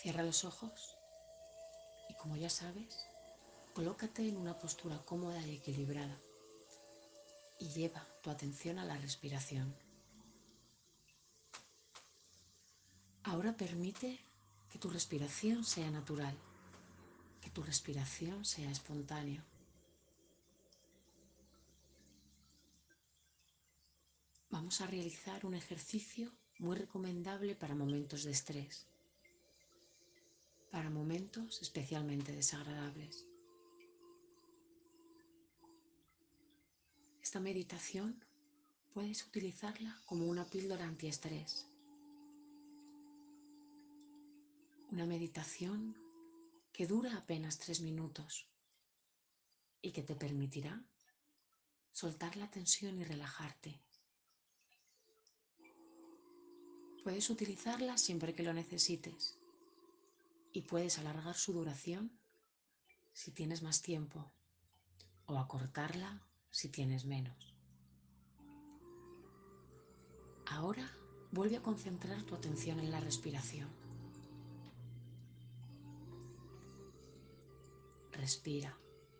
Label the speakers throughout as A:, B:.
A: Cierra los ojos y, como ya sabes, colócate en una postura cómoda y equilibrada y lleva tu atención a la respiración. Ahora permite que tu respiración sea natural, que tu respiración sea espontánea. Vamos a realizar un ejercicio muy recomendable para momentos de estrés, para momentos especialmente desagradables. Esta meditación puedes utilizarla como una píldora antiestrés, una meditación que dura apenas 3 minutos y que te permitirá soltar la tensión y relajarte. Puedes utilizarla siempre que lo necesites y puedes alargar su duración si tienes más tiempo o acortarla si tienes menos. Ahora vuelve a concentrar tu atención en la respiración. Respira.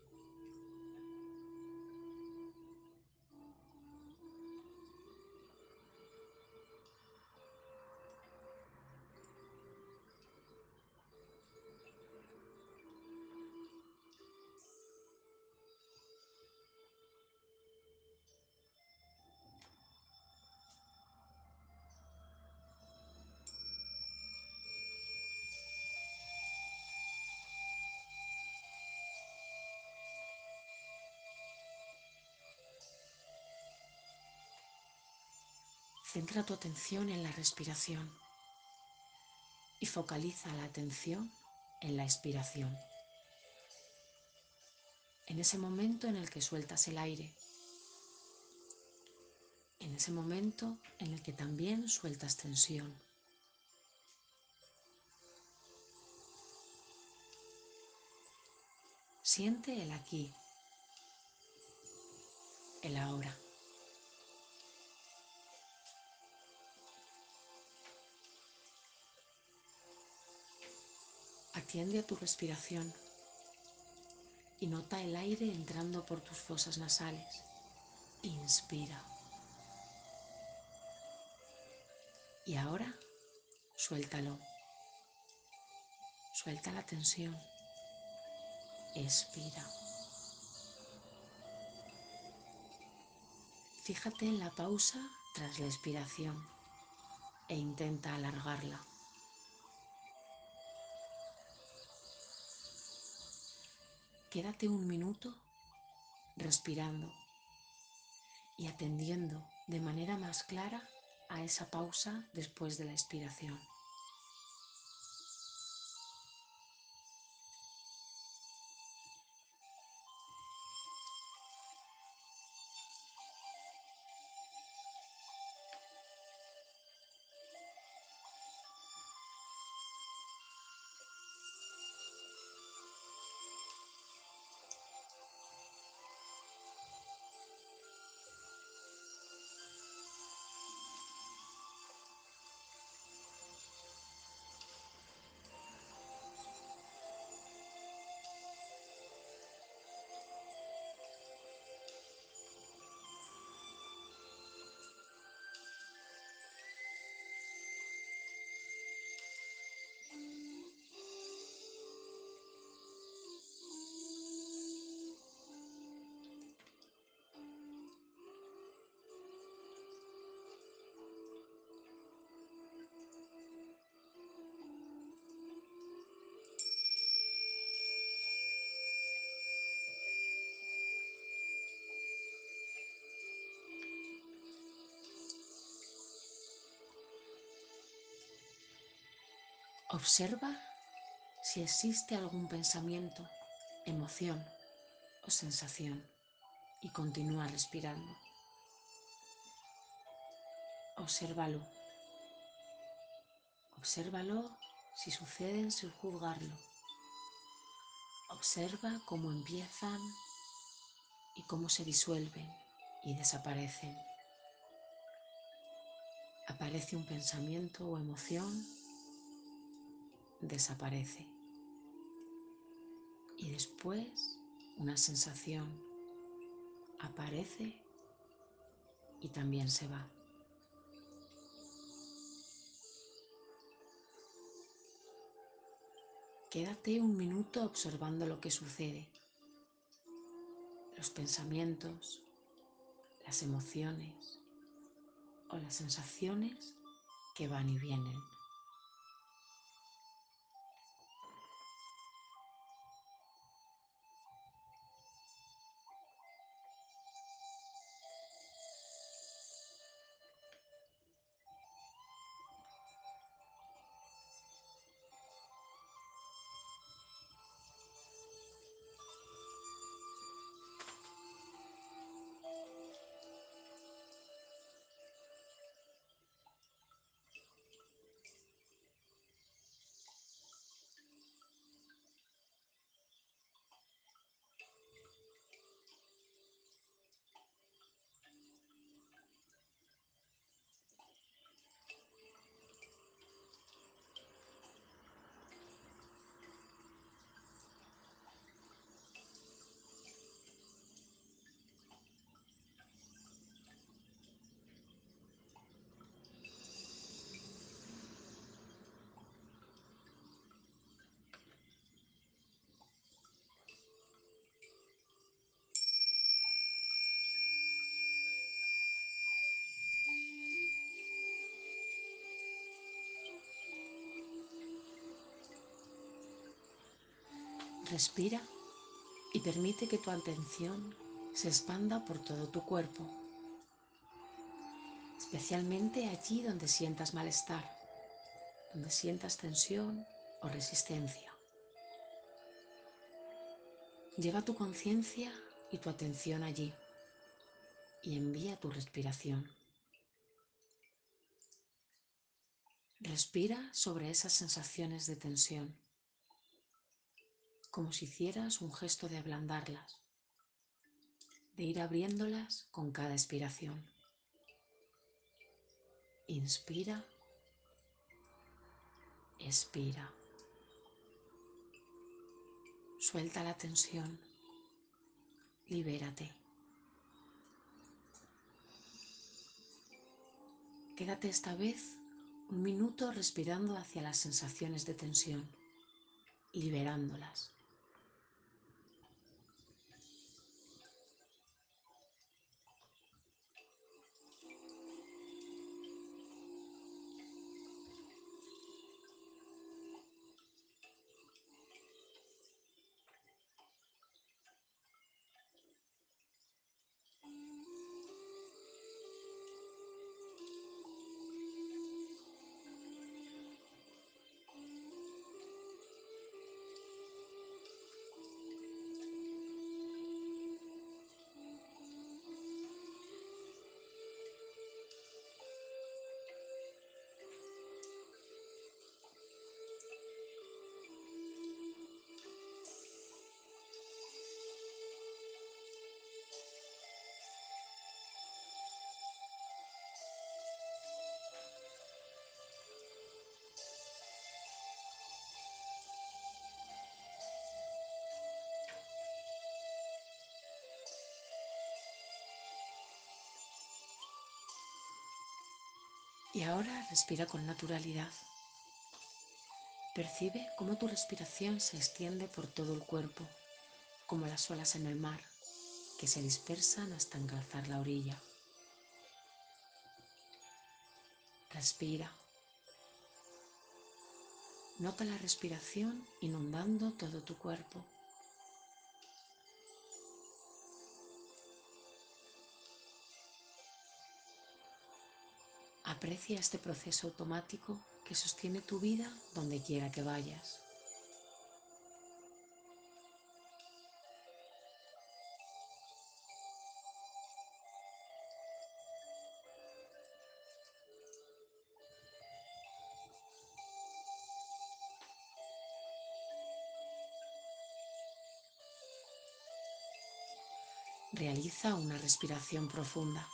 A: Centra tu atención en la respiración y focaliza la atención en la expiración. En ese momento en el que sueltas el aire, en ese momento en el que también sueltas tensión. Siente el aquí, el ahora. Atiende a tu respiración y nota el aire entrando por tus fosas nasales. Inspira. Y ahora, suéltalo. Suelta la tensión. Expira. Fíjate en la pausa tras la expiración e intenta alargarla. Quédate un minuto respirando y atendiendo de manera más clara a esa pausa después de la expiración. Observa si existe algún pensamiento, emoción o sensación y continúa respirando. Obsérvalo. Obsérvalo si suceden sin juzgarlo. Observa cómo empiezan y cómo se disuelven y desaparecen. Aparece un pensamiento o emoción desaparece. Y después una sensación aparece y también se va. Quédate un minuto observando lo que sucede, los pensamientos, las emociones o las sensaciones que van y vienen. Respira y permite que tu atención se expanda por todo tu cuerpo, especialmente allí donde sientas malestar, donde sientas tensión o resistencia. Lleva tu conciencia y tu atención allí y envía tu respiración. Respira sobre esas sensaciones de tensión, como si hicieras un gesto de ablandarlas, de ir abriéndolas con cada expiración. Inspira, expira. Suelta la tensión, libérate. Quédate esta vez un minuto respirando hacia las sensaciones de tensión, liberándolas. Y ahora respira con naturalidad. Percibe cómo tu respiración se extiende por todo el cuerpo, como las olas en el mar, que se dispersan hasta alcanzar la orilla. Respira. Nota la respiración inundando todo tu cuerpo. Aprecia este proceso automático que sostiene tu vida donde quiera que vayas. Realiza una respiración profunda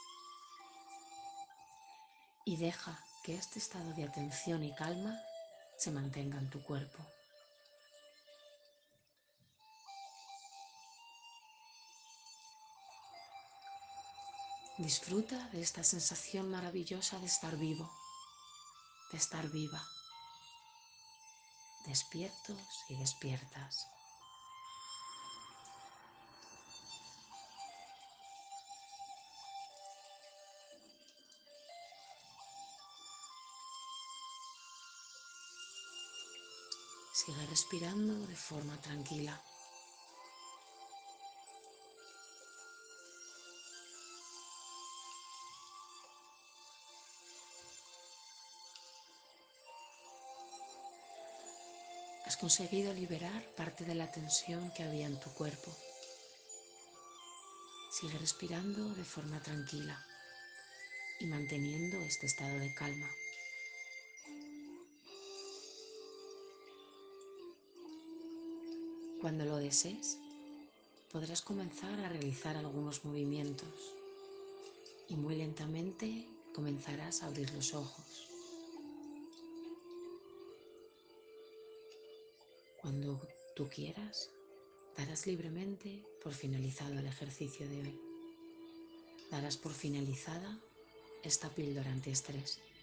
A: y deja que este estado de atención y calma se mantenga en tu cuerpo. Disfruta de esta sensación maravillosa de estar vivo, de estar viva, despiertos y despiertas. Sigue respirando de forma tranquila. Has conseguido liberar parte de la tensión que había en tu cuerpo. Sigue respirando de forma tranquila y manteniendo este estado de calma. Cuando lo desees, podrás comenzar a realizar algunos movimientos y muy lentamente comenzarás a abrir los ojos. Cuando tú quieras, darás libremente por finalizado el ejercicio de hoy. Darás por finalizada esta píldora antiestrés.